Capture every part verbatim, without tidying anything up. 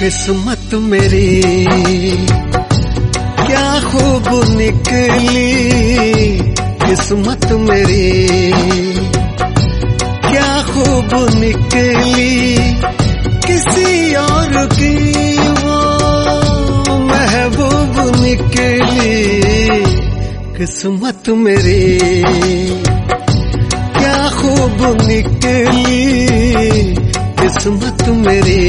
किस्मत मेरी क्या खूब निकली, किस्मत मेरी क्या खूब निकली, किसी और की वो महबूब निकली। किस्मत मेरी क्या खूब निकली, किस्मत मेरी।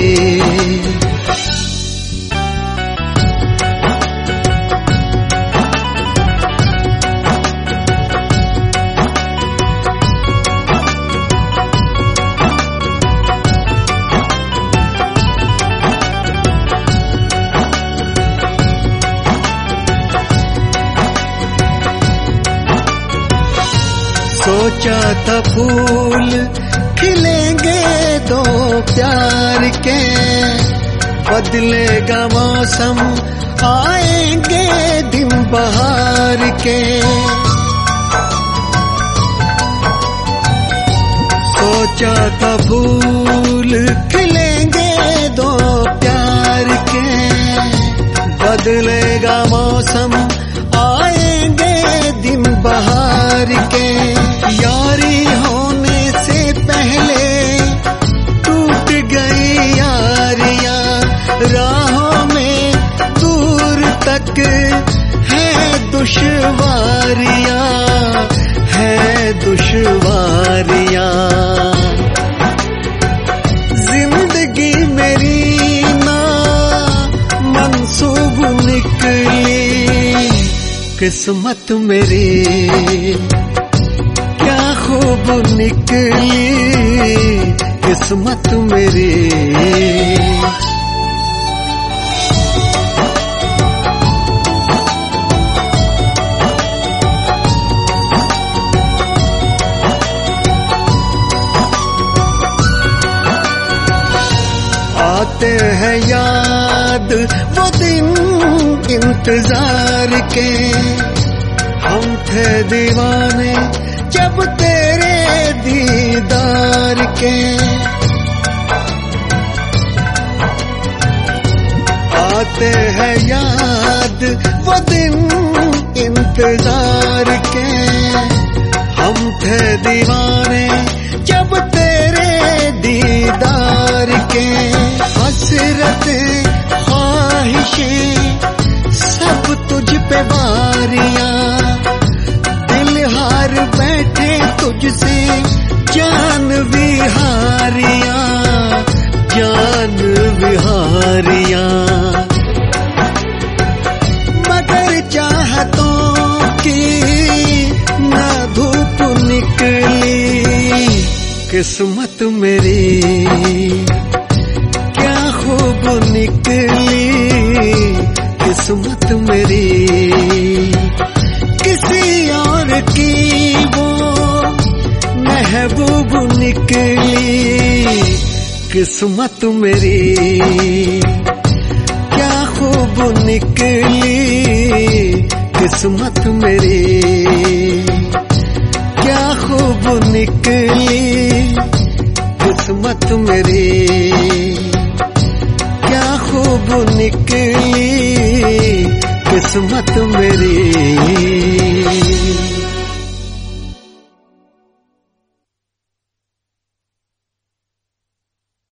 सोचा था फूल खिलेंगे दो प्यार के, बदलेगा मौसम आएंगे दिन बहार के। सोचा था फूल खिलेंगे दो प्यार के, बदलेगा मौसम आएंगे दिन बहार के। यारी होने से पहले टूट गई यारियां, राहों में दूर तक है दुश्वारियां, है दुश्वारियां। जिंदगी मेरी ना मंसूब निकली, किस्मत मेरी क्या खूब निकली, किस्मत मेरी। आते हैं याद वो दिन इंतजार के, हम थे दीवाने जब तेरे दीदार के। आते हैं याद वो दिन इंतजार के, हम थे दीवाने जब तेरे दीदार के। हसरतें ख्वाहिशें सब तुझ पे वारियां, दिल हार बैठे तुझसे जान विहारियां, जान विहारियां। मगर चाहतों की ना धूप निकली, किस्मत मेरी क्या खूब निकली, किस्मत मेरी। किसी और की वो महबूब निकली, किस्मत मेरी क्या खूब निकली, किस्मत मेरी क्या खूब निकली, किस्मत मेरी क्या खूब निकली, किस्मत मेरी।